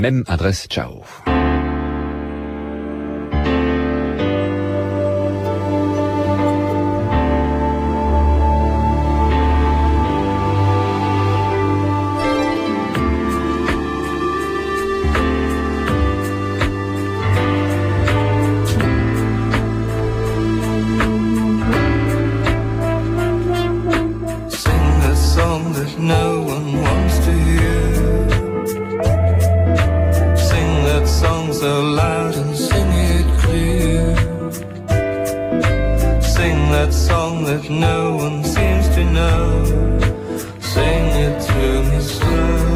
Même adresse, ciao. No one wants to hear. Sing that song so loud and sing it clear. Sing that song that no one seems to know. Sing it to me slow.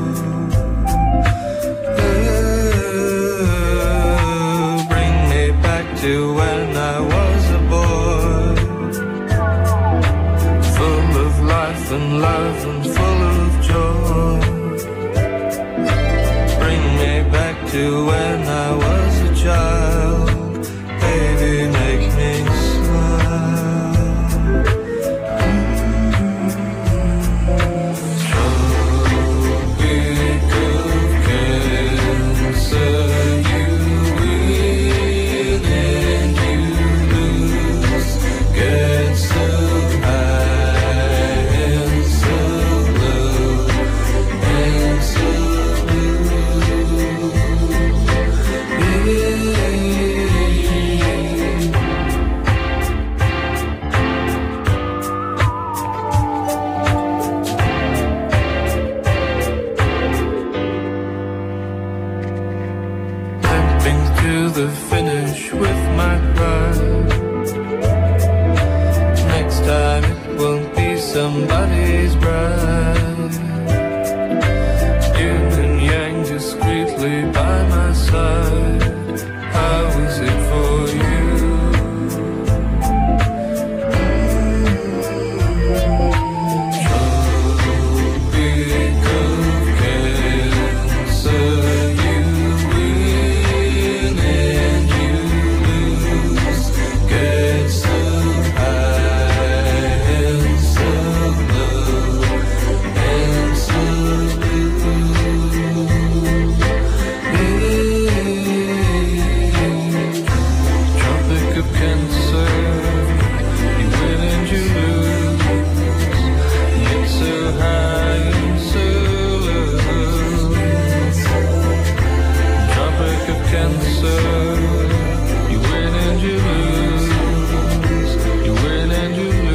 Oh, bring me back to when I was a boy, full of life and love and full of joy. Bring me back to when I was a child. Baby, make me smile. Tropic of Cancer, you win and you lose. Get so high and so low and so limping to the finish with my pride. Next time it won't be somebody's bride. Yin and yang discreetly by my side. How is it for you? Tropic of Cancer, you win and you lose. Get so high and so low and so Tropic of Cancer, you win and you lose. Get so high and so low. Tropic of Cancer, you win and you lose. You win and you lose.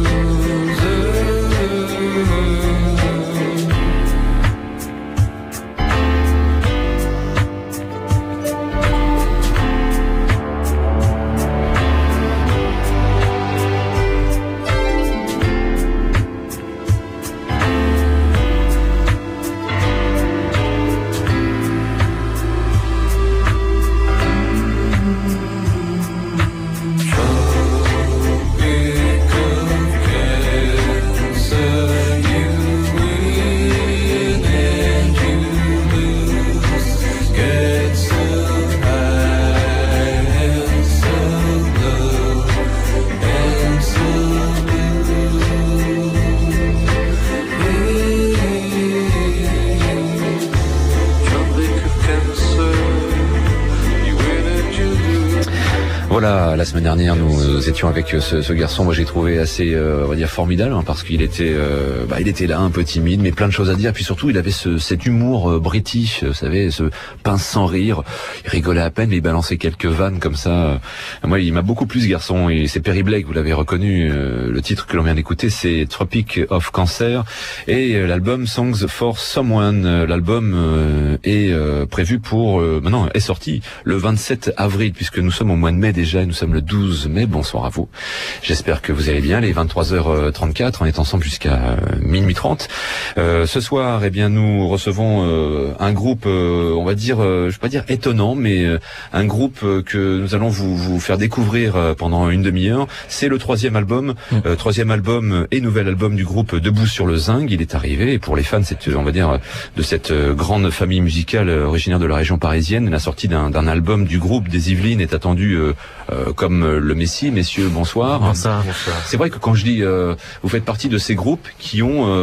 Tropic of Cancer, you win and you lose. Get so high and so low and so Tropic of Cancer, you win and you lose. Voilà, la semaine dernière, nous étions avec ce garçon. Moi, j'ai trouvé assez, on va dire, formidable, hein, parce qu'il était, il était là, un peu timide, mais plein de choses à dire. Puis surtout, il avait cet humour british, vous savez, ce pince sans rire. Il rigolait à peine, mais il balançait quelques vannes comme ça. Moi, il m'a beaucoup plu, ce garçon. Et c'est Perry Blake, vous l'avez reconnu. Le titre que l'on vient d'écouter, c'est Tropic of Cancer, et l'album Songs for Someone. L'album est prévu pour, maintenant, est sorti le 27 avril, puisque nous sommes au mois de mai déjà, et nous sommes le 12 mai. Bonsoir à vous. J'espère que vous allez bien. Les 23h34, on est ensemble jusqu'à minuit 30. Ce soir, eh bien, nous recevons un groupe, on va dire, je vais pas dire étonnant, mais un groupe que nous allons vous faire découvrir pendant une demi-heure. C'est le troisième album et nouvel album du groupe Debout sur le Zinc. Il est arrivé, et pour les fans, on va dire, de cette grande famille musicale originaire de la région parisienne, la sortie d'un album du groupe des Yvelines est attendue comme le Messie. Messieurs, bonsoir. Bonsoir. C'est vrai que quand je dis vous faites partie de ces groupes qui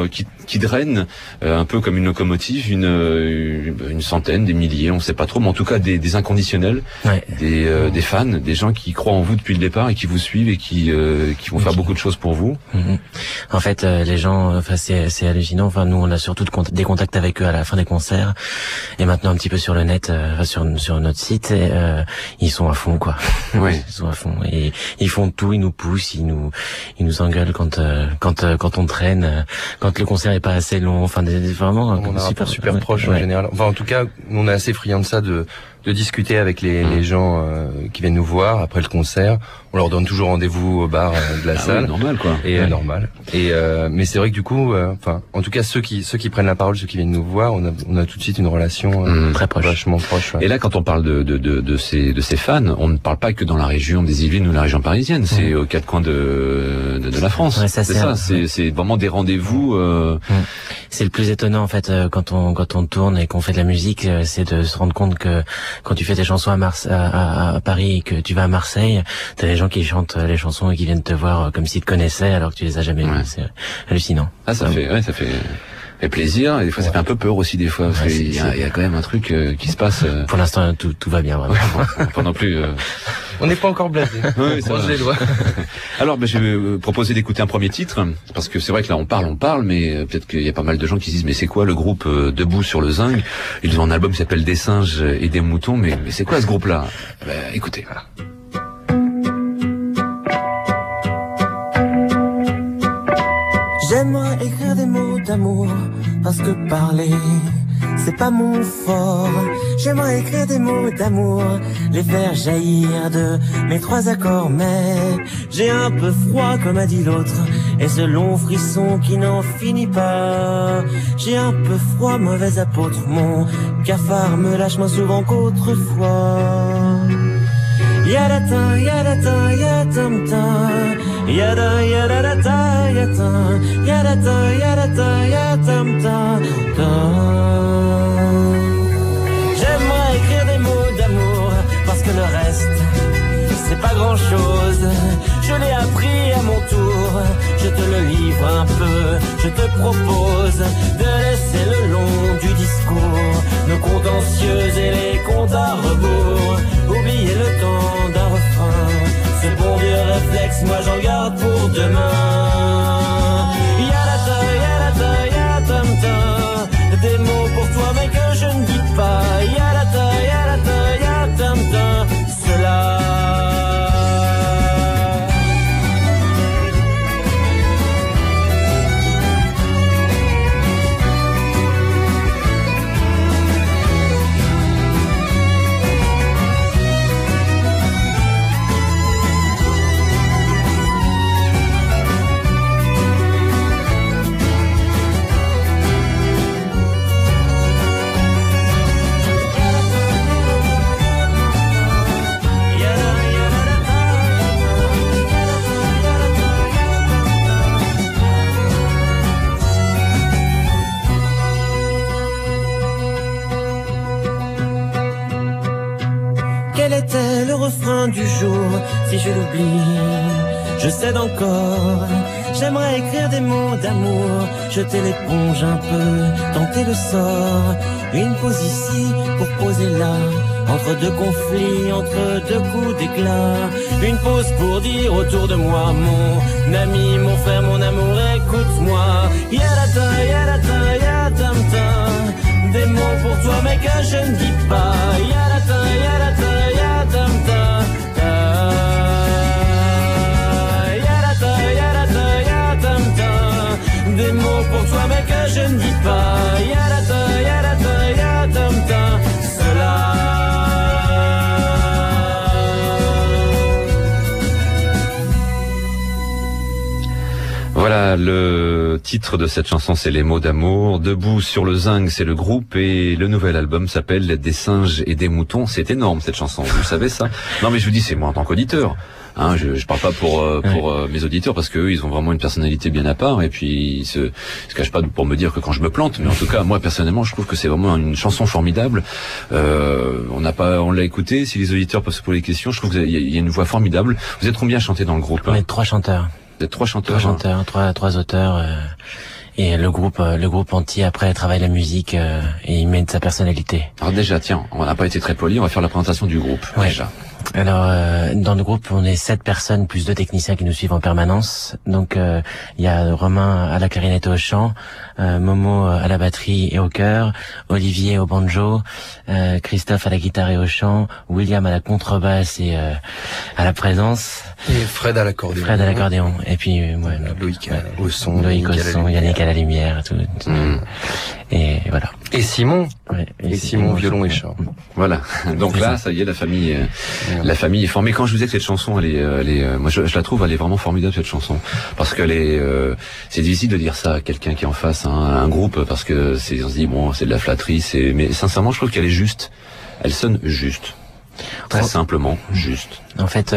qui drainent un peu comme une locomotive une centaine, des milliers, on sait pas trop, mais en tout cas des inconditionnels, des fans, des gens qui croient en vous depuis le départ et qui vous suivent et qui vont faire beaucoup de choses pour vous. En fait, les gens, enfin c'est hallucinant. Enfin, nous on a surtout des contacts avec eux à la fin des concerts et maintenant un petit peu sur le net, sur notre site. Et, ils sont à fond, quoi. Ouais. Ils sont à fond et ils font tout, ils nous poussent, ils nous engueulent quand on traîne, quand le concert est pas assez long. Enfin, vraiment, on a super proche en général. Enfin, en tout cas, on est assez friands de ça, de discuter avec les gens qui viennent nous voir après le concert. On leur donne toujours rendez-vous au bar de la salle. Oui, normal, quoi. Et normal. Et mais c'est vrai que du coup, enfin, en tout cas ceux qui prennent la parole, ceux qui viennent nous voir, on a tout de suite une relation très proche, vachement proche. Ouais. Et là, quand on parle de ces fans, on ne parle pas que dans la région des Yvelines ou la région parisienne. C'est aux quatre coins de la France. Ouais, c'est vraiment des rendez-vous. C'est le plus étonnant en fait quand on tourne et qu'on fait de la musique, c'est de se rendre compte que quand tu fais tes chansons à Paris et que tu vas à Marseille, t'as des gens qui chantent les chansons et qui viennent te voir comme s'ils te connaissaient alors que tu les as jamais vus. C'est hallucinant. Ah, ça fait plaisir et des fois ça fait un peu peur aussi des fois parce qu'il y a quand même un truc qui se passe. Pour l'instant tout va bien vraiment. Pas non plus. On n'est pas encore blasé. Oui, ça va. Les doigts. Alors je vais proposer d'écouter un premier titre parce que c'est vrai que là on parle mais peut-être qu'il y a pas mal de gens qui se disent mais c'est quoi le groupe Debout sur le Zinc? Ils ont un album qui s'appelle Des singes et des moutons mais c'est quoi ce groupe là? Écoutez, voilà. J'aimerais écrire des mots d'amour, parce que parler, c'est pas mon fort. J'aimerais écrire des mots d'amour, les faire jaillir de mes trois accords. Mais j'ai un peu froid, comme a dit l'autre, et ce long frisson qui n'en finit pas. J'ai un peu froid, mauvais apôtre, mon cafard me lâche moins souvent qu'autrefois. Yadata, yadata, yatamta, yada, yadata, yata, yadata, yadata, yatamta, ta. J'aimerais écrire des mots d'amour, parce que le reste, c'est pas grand chose. Je l'ai appris à mon tour, je te le livre un peu. Je te propose de laisser le long du discours nos contentieux et les comptes à rebours. Oublier le temps d'un refrain, ce bon vieux réflexe, moi j'en garde pour demain. Yadata, yadata, yatamta, des mots pour toi mais que je ne dis pas. Yadata, yadata, yatamta, cela. Du jour, si je l'oublie, je cède encore. J'aimerais écrire des mots d'amour, jeter l'éponge un peu, tenter le sort. Une pause ici pour poser là, entre deux conflits, entre deux coups d'éclat. Une pause pour dire autour de moi, mon ami, mon frère, mon amour, écoute-moi. Yadata, yadata, yadamta, des mots pour toi mais que je ne dis pas. Yadata, yadata, yadamta. Des mots pour toi mais que je ne dis pas. Yadata, yadata, yadamta, cela. Voilà, le titre de cette chanson, c'est Les mots d'amour. Debout sur le Zinc, c'est le groupe et le nouvel album s'appelle Des singes et des moutons. C'est énorme cette chanson, vous savez ça? Non mais je vous dis, c'est moi en tant qu'auditeur. Hein, je parle pas pour mes auditeurs parce que eux, ils ont vraiment une personnalité bien à part et puis ils se cachent pas pour me dire que quand je me plante, mais en tout cas moi personnellement je trouve que c'est vraiment une chanson formidable. On l'a écouté. Si les auditeurs peuvent se poser des questions, je trouve qu'il y a une voix formidable. Vous êtes combien à chanter dans le groupe? On est trois chanteurs. Vous êtes trois chanteurs. Trois auteurs. et le groupe entier après travaille la musique et il met de sa personnalité. Alors déjà, tiens, on n'a pas été très poli, on va faire la présentation du groupe. Ouais. Déjà. Alors dans le groupe on est 7 personnes plus 2 techniciens qui nous suivent en permanence. Donc il y a Romain à la clarinette et au chant, Momo à la batterie et au chœur, Olivier au banjo, Christophe à la guitare et au chant, William à la contrebasse et à la présence, Et Fred à l'accordéon. Et puis moi Loïc au son. Loïc au son, Yannick à la lumière, tout. Et voilà. Et Simon. Ouais, Et Simon violon et chant. Voilà. Donc là, ça y est, la famille est formée. Quand je vous disais que cette chanson, elle est, moi je la trouve, elle est vraiment formidable cette chanson, parce qu'elle est, c'est difficile de dire ça à quelqu'un qui est en face, hein, à un groupe, parce que on se dit bon, c'est de la flatterie, mais sincèrement, je trouve qu'elle est juste. Elle sonne juste. Très simplement, juste. En fait,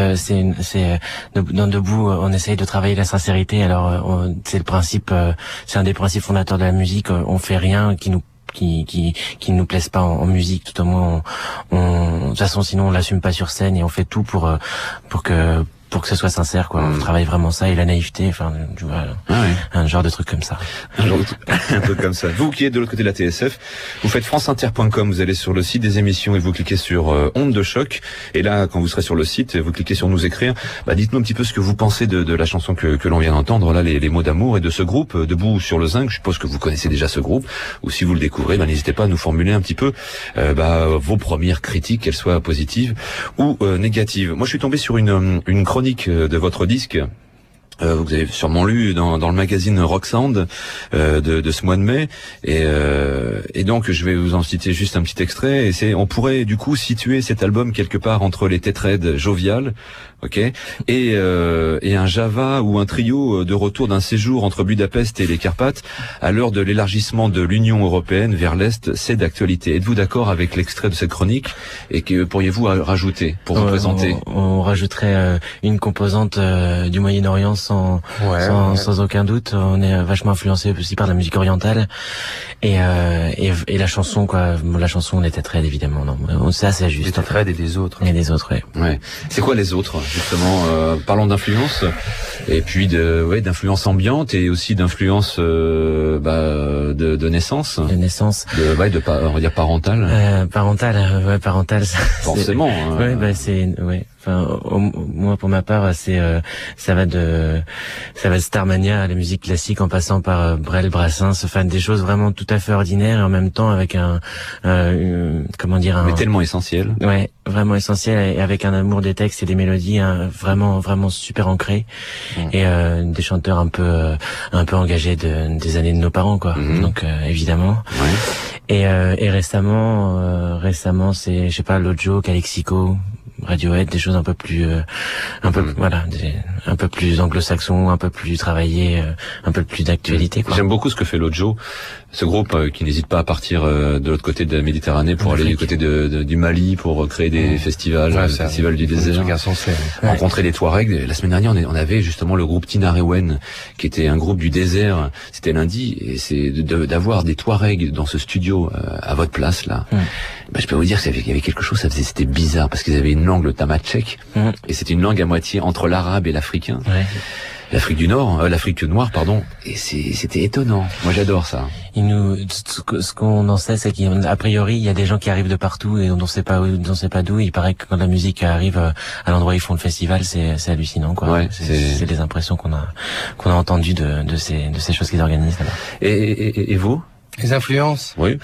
dans Debout, on essaye de travailler la sincérité. Alors, c'est le principe, c'est un des principes fondateurs de la musique. On fait rien qui nous plaise pas en musique. Tout au moins, de toute façon, sinon on l'assume pas sur scène et on fait tout pour que ce soit sincère, quoi. On travaille vraiment ça et la naïveté, enfin, voilà, un genre de truc comme ça. Un truc comme ça. Vous qui êtes de l'autre côté de la TSF, vous faites franceinter.com, vous allez sur le site des émissions et vous cliquez sur Onde de choc. Et là, quand vous serez sur le site, vous cliquez sur nous écrire. Dites-nous un petit peu ce que vous pensez de la chanson que l'on vient d'entendre, là, les mots d'amour et de ce groupe Debout sur le zinc. Je suppose que vous connaissez déjà ce groupe, ou si vous le découvrez, n'hésitez pas à nous formuler un petit peu vos premières critiques, qu'elles soient positives ou négatives. Moi, je suis tombé sur une chronique de votre disque. Vous avez sûrement lu dans le magazine Rock Sound de ce mois de mai, et donc je vais vous en citer juste un petit extrait. Et on pourrait du coup situer cet album quelque part entre les Tetraids joviales, ok, et un Java ou un trio de retour d'un séjour entre Budapest et les Carpates à l'heure de l'élargissement de l'Union européenne vers l'est. C'est d'actualité. Êtes-vous d'accord avec l'extrait de cette chronique, et que pourriez-vous rajouter pour vous présenter? On rajouterait une composante du Moyen-Orient sans aucun doute. On est vachement influencé aussi par la musique orientale et la chanson, quoi. La chanson, les Tetraids, évidemment. Non, ça c'est juste. Les Tetraids et des autres. Et des autres, ouais. C'est quoi les autres, justement? Parlons d'influence, et puis d'influence ambiante, et aussi d'influence de naissance. De naissance. On va dire parentale. Parentale. Forcément. Moi pour ma part, ça va de Starmania à la musique classique en passant par Brel, Brassens, des choses vraiment tout à fait ordinaires et en même temps avec mais tellement essentiel. Ouais, vraiment essentiel, et avec un amour des textes et des mélodies vraiment super ancré, et des chanteurs un peu engagés des années de nos parents, quoi. Donc évidemment. Ouais. Et récemment c'est, je sais pas, Lojo, Calexico, Radiohead, des choses un peu plus un peu plus anglo-saxon, un peu plus travaillé, un peu plus d'actualité, quoi. J'aime beaucoup ce que fait Lojo, ce groupe qui n'hésite pas à partir de l'autre côté de la Méditerranée pour aller du côté du Mali, pour créer des festivals, festival du désert, rencontrer les Touaregs. La semaine dernière, on avait justement le groupe Tinarewen, qui était un groupe du désert. C'était lundi, et c'est d'avoir des Touaregs dans ce studio à votre place là. Je peux vous dire qu'il y avait quelque chose, c'était bizarre, parce qu'ils avaient une langue, le tamatchek, et c'était une langue à moitié entre l'arabe et l'africain. Ouais. L'Afrique du Nord, l'Afrique noire, pardon, et c'était étonnant. Moi, j'adore ça. Ce qu'on en sait, c'est qu'a priori, il y a des gens qui arrivent de partout et on ne sait pas d'où. Il paraît que quand la musique arrive à l'endroit où ils font le festival, c'est hallucinant, quoi. Ouais, c'est des impressions qu'on a entendues de ces choses qu'ils organisent là-bas. Et vous? Les influences? Oui.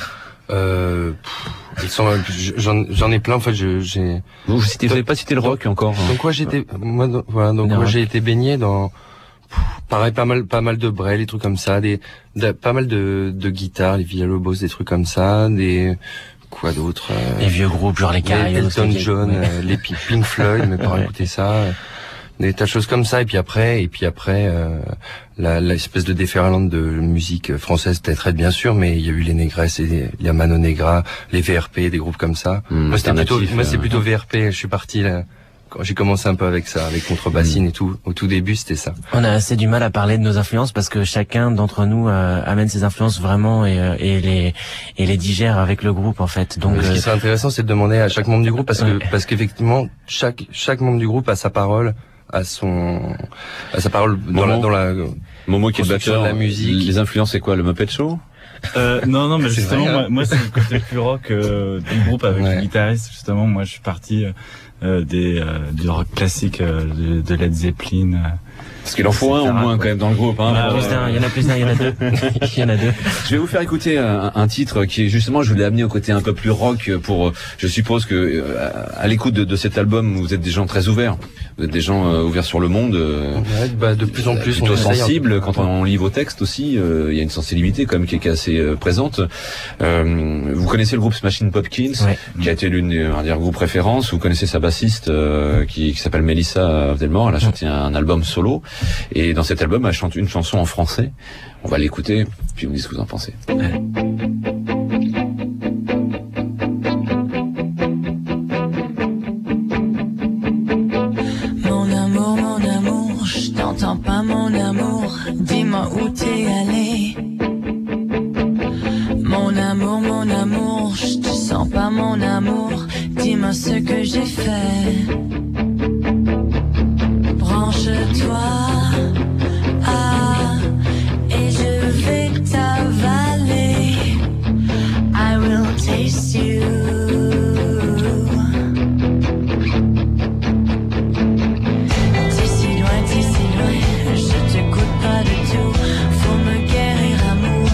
J'en ai plein, en fait. Vous n'avez pas cité le rock encore. Donc moi j'ai été baigné dans, pareil, pas mal de Brel, des trucs comme ça, pas mal de guitares, les Villalobos, des trucs comme ça, quoi d'autre, les vieux groupes genre les Caraïbes, Elton John, les Pink Floyd, mes parents écoutaient ça, des tas de choses comme ça. Et puis après l'espèce de déferlante de musique française, Tetraids bien sûr, mais il y a eu les Négresses, et il y a Mano Negra, les VRP, des groupes comme ça. Moi c'est plutôt VRP. Je suis parti là. J'ai commencé un peu avec ça, avec Contrebassine et tout. Au tout début, c'était ça. On a assez du mal à parler de nos influences parce que chacun d'entre nous amène ses influences vraiment et les digère avec le groupe, en fait. Donc, ce qui serait intéressant, c'est de demander à chaque membre du groupe, parce qu'effectivement, chaque membre du groupe a sa parole, dans la Momo qui est le batteur, la musique. Les influences, c'est quoi, le Muppet Show? Non, mais justement, vrai, hein. moi c'est le côté plus rock du groupe avec le guitariste. Justement, moi je suis parti du rock classique de Led Zeppelin. Parce qu'il en faut un au moins quand même dans le groupe. Hein, il y en a plus d'un, il y en a deux. Il y en a deux. Je vais vous faire écouter un titre qui est justement, je voulais amener au côté un peu plus rock pour, je suppose que à l'écoute de cet album, vous êtes des gens très ouverts. Vous êtes des gens ouverts sur le monde. De plus en plus, plutôt sensibles. Quand on lit vos textes aussi, il y a une sensibilité quand même qui est assez présente. Vous connaissez le groupe Smashing Pumpkins, qui a été l'une des groupes références. Vous connaissez sa bassiste qui s'appelle Melissa Delmore. Elle a chanté un album solo. Et dans cet album, elle chante une chanson en français. On va l'écouter, puis vous me dites ce que vous en pensez. Mon amour, je t'entends pas mon amour. Dis-moi où t'es allé. Mon amour, je te sens pas mon amour. Dis-moi ce que j'ai fait. Branche-toi. Et je vais t'avaler. I will taste you. T'es si loin, je te goûte pas du tout. Faut me guérir amour.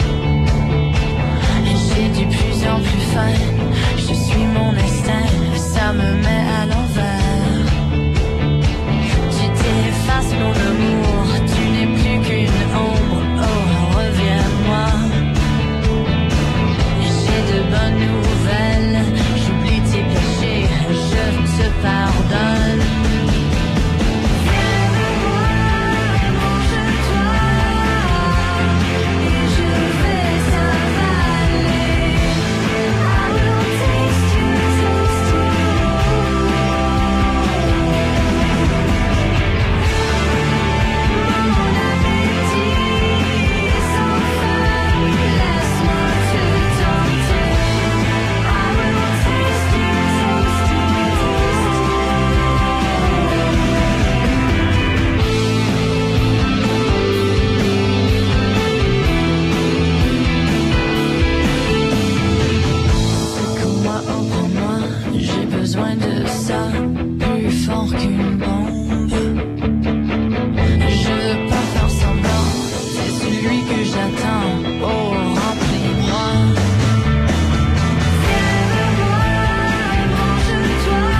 Et j'ai du plus en plus faim. Je suis mon instinct, ça me met à l'envers. Tu t'effaces mon amour, tu n'es plus qu'une ombre. Oh, reviens-moi. J'ai de bonnes nouvelles, j'oublie tes péchés, je te pardonne. Viens me voir, mange-toi, et je vais t'avaler. I will taste you, taste you. Mon appétit est sans fin, laisse-moi te tenter. I will taste you, taste you, taste you. Secoue-moi, oh prends-moi, j'ai besoin de ça, plus fort qu'une bombe. Je veux pas faire semblant, c'est celui que j'attends. Oh, remplis-moi. Viens me voir, mange-toi,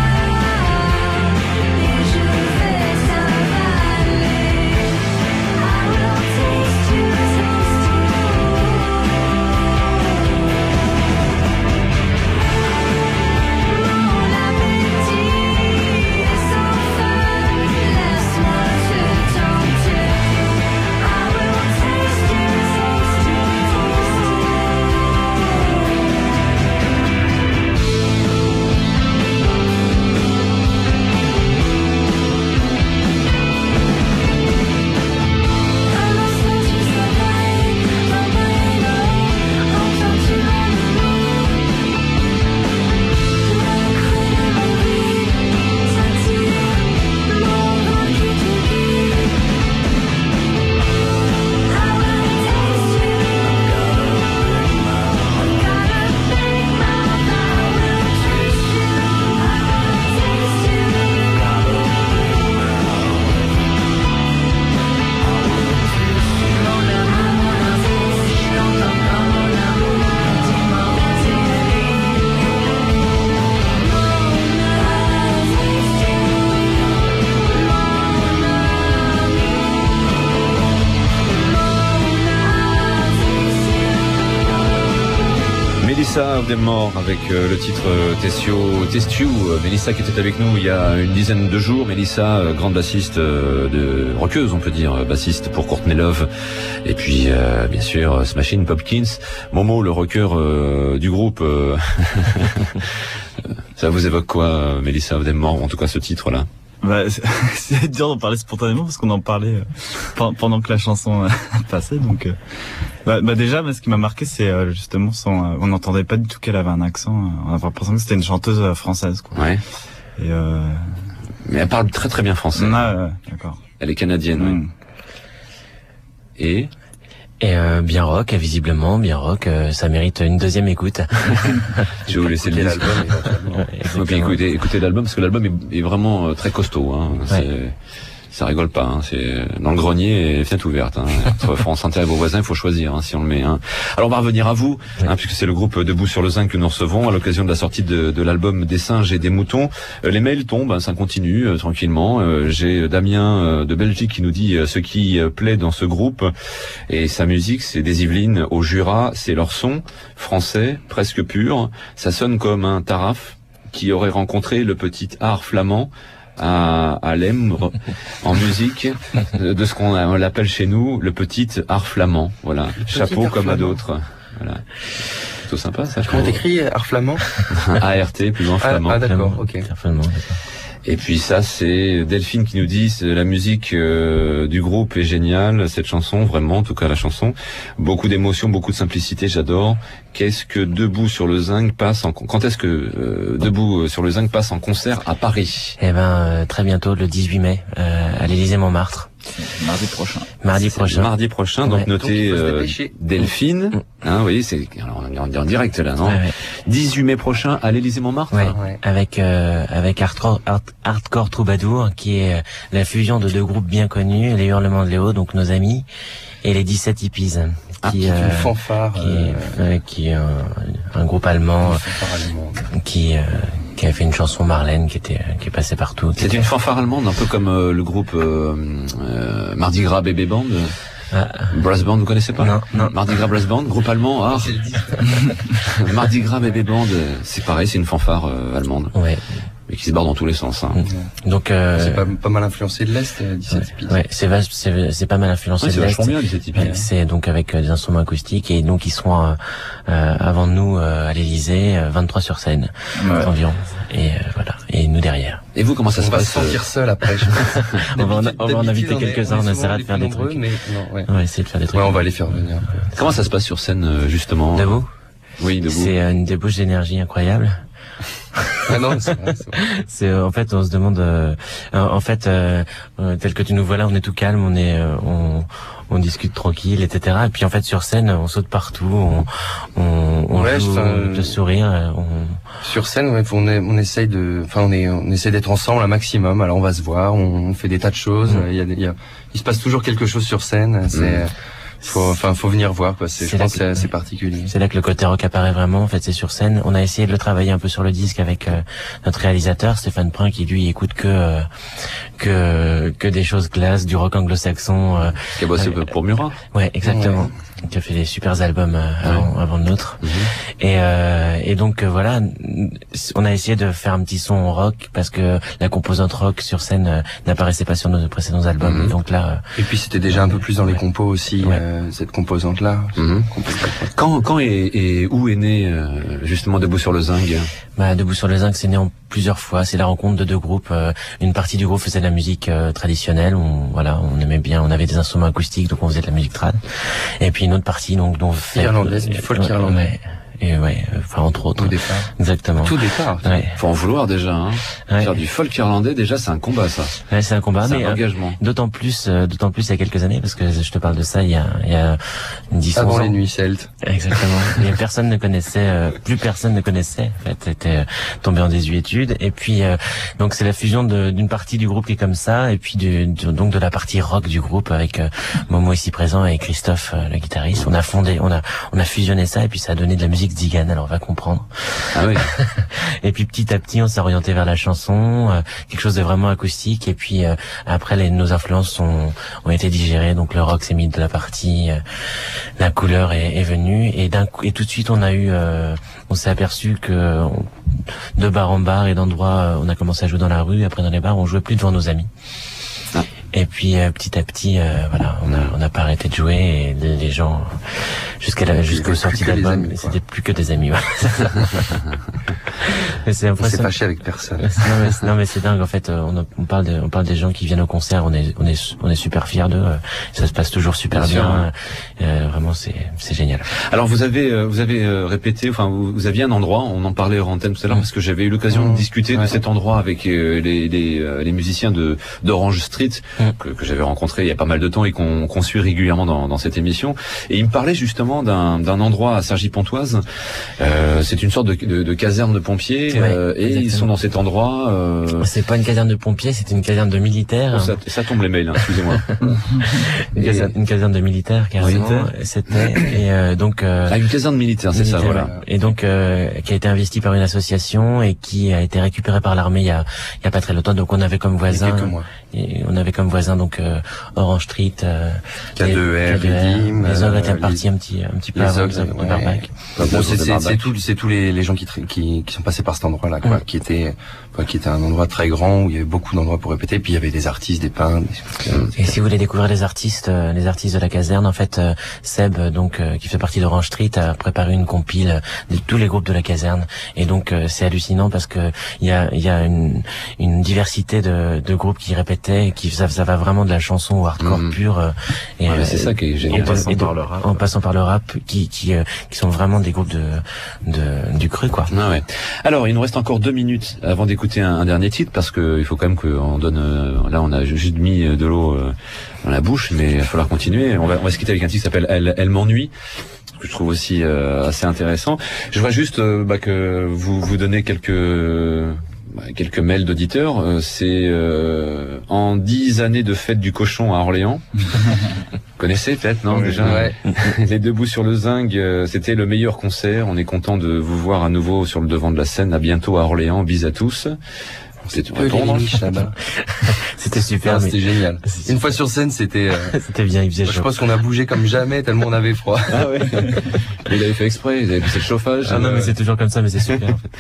et je vais t'avaler. I will taste you, taste you. Mon appétit est sans fin, laisse-moi te tenter. I will taste you, taste you, taste you. Un instant tu sommeilles, un bain, entends-tu mon amour? Melissa Delmore avec le titre Test You. Melissa qui était avec nous il y a une dizaine de jours. Melissa, grande bassiste de rockeuse, on peut dire, bassiste pour Courtney Love. Et puis bien sûr Smashing Pumpkins. Momo, le rocker du groupe. Ça vous évoque quoi, Melissa Delmore, en tout cas ce titre-là? C'est dur d'en parler spontanément parce qu'on en parlait pendant que la chanson passait. Donc, déjà, ce qui m'a marqué, c'est justement on n'entendait pas du tout qu'elle avait un accent. On avait l'impression que c'était une chanteuse française, quoi. Ouais. Et mais elle parle très très bien français. D'accord. Elle est canadienne. Ouais. Et bien rock, visiblement, bien rock, ça mérite une deuxième écoute. Je vais vous laisser le disque. Écoutez l'album, parce que l'album est vraiment très costaud. Hein. Ça rigole pas, hein. C'est dans le grenier et fenêtre ouverte. Hein. Entre France Inter et vos voisins, il faut choisir si on le met. Hein. Alors on va revenir à vous, puisque c'est le groupe Debout sur le Zinc que nous recevons à l'occasion de la sortie de l'album Des singes et des moutons. Les mails tombent, ça continue tranquillement. J'ai Damien de Belgique qui nous dit ce qui plaît dans ce groupe et sa musique, c'est des Yvelines au Jura, c'est leur son français presque pur. Ça sonne comme un taraf qui aurait rencontré le petit art flamand à Lèmbre en musique de ce qu'on l'appelle chez nous le petit art flamand. Voilà, chapeau comme à d'autres. Voilà, plutôt sympa ça. Comment t'écris art flamand? ART plus loin flamand. Ah d'accord, ok. Et puis ça, c'est Delphine qui nous dit la musique du groupe est géniale, cette chanson, vraiment, en tout cas la chanson. Beaucoup d'émotions, beaucoup de simplicité, j'adore. Qu'est-ce que Debout sur le Zinc passe quand est-ce que Debout sur le Zinc passe en concert à Paris? Eh ben, très bientôt, le 18 mai, à l'Élysée-Montmartre. Mardi prochain. Mardi prochain, donc notez Delphine. Hein, oui, on est en direct là, non? 18 mai prochain à l'Élysée-Montmartre. Ouais. Avec Hardcore Troubadour, qui est la fusion de deux groupes bien connus, les Hurlements de Léo, donc nos amis, et les 17 Hippies. Qui est une fanfare. Qui est un groupe allemand, qui a fait une chanson Marlène qui est passée partout. C'est une fanfare allemande, un peu comme le groupe Mardi Gras Bébé Band. Brass Band, vous connaissez pas? Non. Mardi Gras Brass Band, groupe allemand. Mardi Gras Bébé Band, c'est pareil, c'est une fanfare allemande. Ouais. Mais qui se barre dans tous les sens. Hein. Donc c'est pas mal influencé de l'Est, 17 Hippies. Ouais, c'est pas mal influencé de l'Est. C'est vachement bien 17 Hippies. C'est donc avec des instruments acoustiques et donc ils seront avant nous à l'Élysée, 23 sur scène environ. Et voilà. Et nous derrière. Et vous, comment ça se passe? On va se sentir seul après. Je pense. on va en inviter quelques-uns. On essaiera de faire des trucs. Mais non, on va essayer de faire des trucs. Ouais, on va les faire venir. Comment ça se passe sur scène justement? Debout. Oui, Debout. C'est une débauche d'énergie incroyable. Ah non, c'est vrai. C'est en fait on se demande tel que tu nous vois là, on est tout calme, on discute tranquille, etc. Et puis en fait sur scène on saute partout, on joue de sourire. Sur scène on essaye d'être ensemble un maximum. Alors on va se voir, on fait des tas de choses. Il se passe toujours quelque chose sur scène. Faut venir voir quoi. Je pense que c'est assez particulier. C'est là que le côté rock apparaît vraiment. En fait, c'est sur scène. On a essayé de le travailler un peu sur le disque avec notre réalisateur Stéphane Prin, qui lui écoute que des choses classe, du rock anglo-saxon. Qui a bossé pour Murat. Ouais, exactement. Ouais. Qui a fait des super albums avant le nôtre. Et donc voilà, on a essayé de faire un petit son rock parce que la composante rock sur scène n'apparaissait pas sur nos précédents albums. Et donc là. Et puis c'était déjà un peu plus dans les compos aussi. Cette composante-là. Quand et où est né justement Debout sur le Zinc? Debout sur le Zinc, c'est né en plusieurs fois. C'est la rencontre de deux groupes. Une partie du groupe faisait de la musique traditionnelle. On aimait bien. On avait des instruments acoustiques, donc on faisait de la musique trad. Et puis une autre partie, donc dont irlandaise, du folk irlandais. Et entre autres. Tout départ. Exactement. Tout départ. Ouais. Faut en vouloir déjà, hein. Faire du folk irlandais, déjà, c'est un combat, ça. Ouais, c'est un combat, mais un engagement. D'autant plus il y a quelques années, parce que je te parle de ça il y a 10 ans. Avant les nuits celtes. Exactement. Et plus personne ne connaissait, en fait. C'était tombé en désuétude. Et puis, donc c'est la fusion d'une partie du groupe qui est comme ça, et puis donc de la partie rock du groupe avec Momo ici présent et Christophe, le guitariste. On a fusionné ça, et puis ça a donné de la musique Zigan, alors on va comprendre. Ah oui. Et puis petit à petit, on s'est orienté vers la chanson, quelque chose de vraiment acoustique. Et puis après, nos influences ont été digérées, donc le rock s'est mis de la partie, la couleur est venue, et tout de suite, on s'est aperçu que de bar en bar et d'endroits, on a commencé à jouer dans la rue. Après, dans les bars, on jouait plus devant nos amis. Ah. Et puis petit à petit, on n'a pas arrêté de jouer, et les gens jusqu'aux sorties d'album, c'était plus que des amis. C'est impressionnant. fâché avec personne. Non mais c'est dingue en fait. On parle des gens qui viennent au concert. On est super fiers d'eux. Ça se passe toujours super bien. Vraiment c'est génial. Alors vous avez répété. Enfin vous aviez un endroit. On en parlait hors antenne tout à l'heure parce que j'avais eu l'occasion de discuter de cet endroit avec les musiciens d'Orange Street que j'avais rencontré il y a pas mal de temps et qu'on suit régulièrement dans cette émission. Et il me parlait justement d'un endroit à Cergy-Pontoise. C'est une sorte de caserne de pompiers et ils sont dans cet endroit. C'est pas une caserne de pompiers, c'est une caserne de militaires. Oh, ça tombe les mails, excusez-moi. Une caserne de militaires carrément. C'était et donc une caserne militaire, c'est ça, voilà. Et donc qui a été investie par une association et qui a été récupérée par l'armée il y a pas très longtemps. Donc on avait comme voisin. Et on avait comme voisin donc Orange Street, K2R, Redim, les ogres étaient partis un petit peu avant les ogres de Barbac. C'est tous les gens qui sont passés par cet endroit-là, quoi, qui était un endroit très grand où il y avait beaucoup d'endroits pour répéter. Puis il y avait des artistes, des peintres. Et si vous voulez découvrir les artistes de la caserne, en fait, Seb, donc qui fait partie d'Orange Street, a préparé une compile de tous les groupes de la caserne. Et donc c'est hallucinant parce que il y a une diversité de groupes qui répétaient, qui ça va vraiment de la chanson au hardcore pur. Et c'est ça qui est génial. En passant par le rap, qui sont vraiment des groupes du cru, quoi. Ah ouais. Alors il nous reste encore 2 minutes avant d'écouter un dernier titre parce que il faut quand même qu'on donne. Là on a juste mis de l'eau dans la bouche, mais il va falloir continuer. On va se quitter avec un titre qui s'appelle Elle m'ennuie, que je trouve aussi assez intéressant. Je vois juste que vous donnez quelques mails d'auditeurs. C'est en 10 années de fête du cochon à Orléans. Vous connaissez peut-être, non, déjà? Ouais. Les Debout sur le Zinc, c'était le meilleur concert. On est content de vous voir à nouveau sur le devant de la scène. À bientôt à Orléans. Bis à tous. C'est tout répondre. C'était super. C'était génial. Une fois sur scène, c'était bien, il faisait chaud. Je pense qu'on a bougé comme jamais tellement on avait froid. Ah ouais. Vous l'avez fait exprès, vous avez poussé le chauffage. Ah non, mais c'est toujours comme ça, mais c'est super, en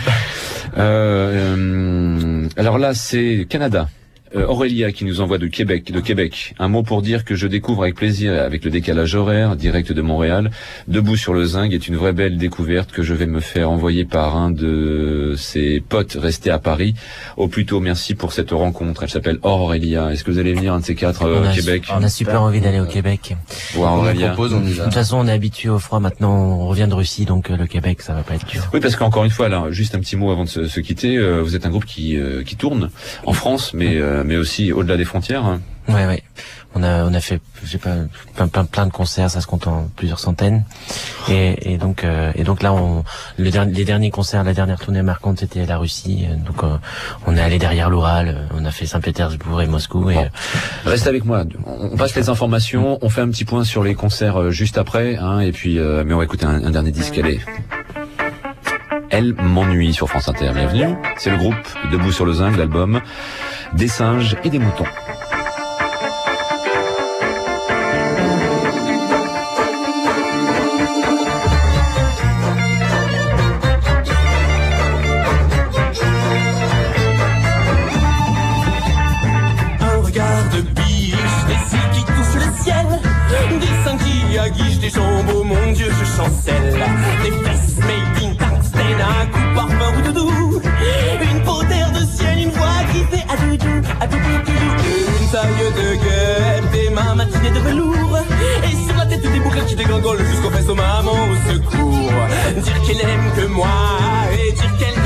fait. Alors là, c'est Canada. Aurélia qui nous envoie de Québec. Un mot pour dire que je découvre avec plaisir, avec le décalage horaire direct de Montréal. Debout sur le Zinc est une vraie belle découverte que je vais me faire envoyer par un de ses potes restés à Paris. Au plus tôt, merci pour cette rencontre. Elle s'appelle Aurélia. Est-ce que vous allez venir un de ces 4 au Québec? On a super envie d'aller au Québec. Voir Aurélia. De toute façon, on est habitué au froid. Maintenant, on revient de Russie, donc le Québec, ça va pas être dur. Oui, parce qu'encore une fois, là, juste un petit mot avant de se quitter. Vous êtes un groupe qui tourne en France, mais aussi au-delà des frontières. Ouais. On a fait, je sais pas, plein de concerts, ça se compte en plusieurs centaines. Et donc là, les derniers concerts, la dernière tournée marquante, c'était la Russie. Donc on est allé derrière l'Oural, on a fait Saint-Pétersbourg et Moscou. Bon. Reste avec moi. On passe les informations, on fait un petit point sur les concerts juste après, et puis mais on va écouter un dernier disque. Elle m'ennuie sur France Inter. Bienvenue. C'est le groupe Debout sur le Zinc, l'album Des singes et des moutons. Un regard de biche, des cils qui touchent le ciel, des seins qui aguichent, des jambes, oh mon Dieu, je chancelle. Des fesses made in tungstène, un coup parfum ou doudou, une peau d'air de ciel, une voix qui fait adoudou, une taille de guêpe, des mains matinées de velours, et sur la tête des boucles qui dégringolent jusqu'aux fesses, aux mamans au secours. Dire qu'elle aime que moi, et dire qu'elle